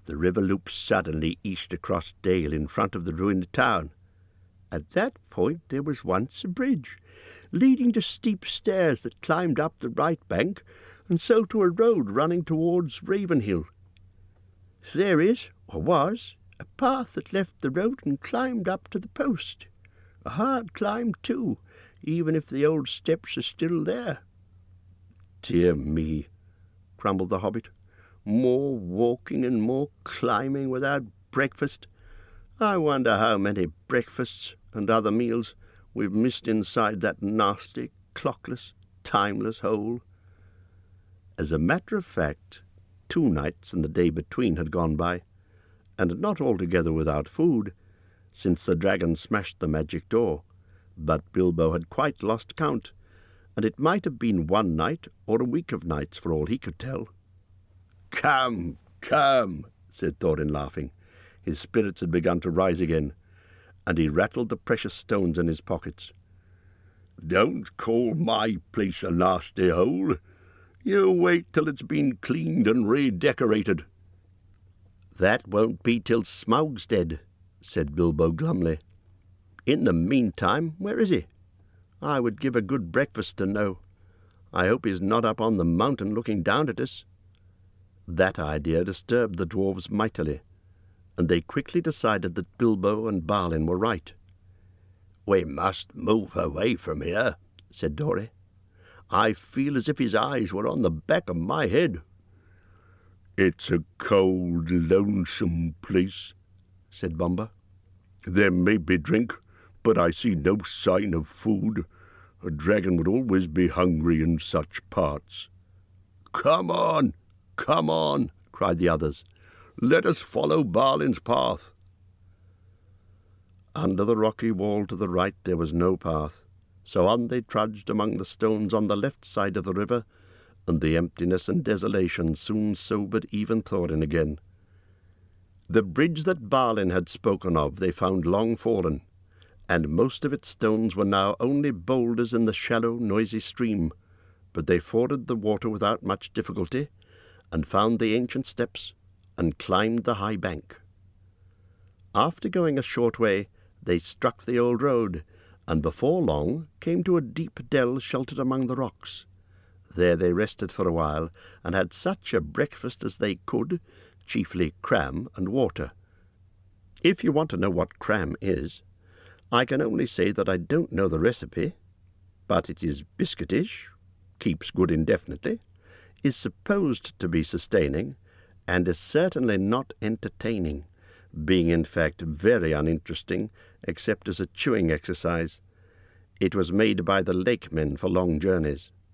The river looped suddenly east across Dale in front of the ruined town. At that point there was once a bridge, leading to steep stairs that climbed up the right bank, and so to a road running towards Ravenhill. There is, or was, a path that left the road and climbed up to the post. A hard climb, too, even if the old steps are still there. Dear me, grumbled the hobbit. More walking and more climbing without breakfast. I wonder how many breakfasts and other meals we've missed inside that nasty, clockless, timeless hole. As a matter of fact, 2 nights and the day between had gone by, and not altogether without food, since the dragon smashed the magic door, but Bilbo had quite lost count, and it might have been 1 night or a week of nights for all he could tell. "Come, come," said Thorin, laughing. His spirits had begun to rise again, and he rattled the precious stones in his pockets. "Don't call my place a nasty hole. You wait till it's been cleaned and redecorated." "That won't be till Smaug's dead," said Bilbo glumly. "In the meantime, where is he? I would give a good breakfast to know. I hope he's not up on the mountain looking down at us." That idea disturbed the dwarves mightily, and they quickly decided that Bilbo and Balin were right. "We must move away from here," said Dori. "I feel as if his eyes were on the back of my head." "It's a cold, lonesome place," said Bomba. "There may be drink, but I see no sign of food. A dragon would always be hungry in such parts." "Come on, come on," cried the others. "Let us follow Balin's path." Under the rocky wall to the right there was no path, so on they trudged among the stones on the left side of the river, and the emptiness and desolation soon sobered even Thorin again. The bridge that Balin had spoken of they found long fallen, and most of its stones were now only boulders in the shallow, noisy stream, but they forded the water without much difficulty, and found the ancient steps, and climbed the high bank. After going a short way, they struck the old road, and before long came to a deep dell sheltered among the rocks. There they rested for a while, and had such a breakfast as they could, chiefly cram and water. If you want to know what cram is, I can only say that I don't know the recipe, but it is biscuitish, keeps good indefinitely, is supposed to be sustaining, and is certainly not entertaining, being in fact very uninteresting, except as a chewing exercise. It was made by the lake men for long journeys.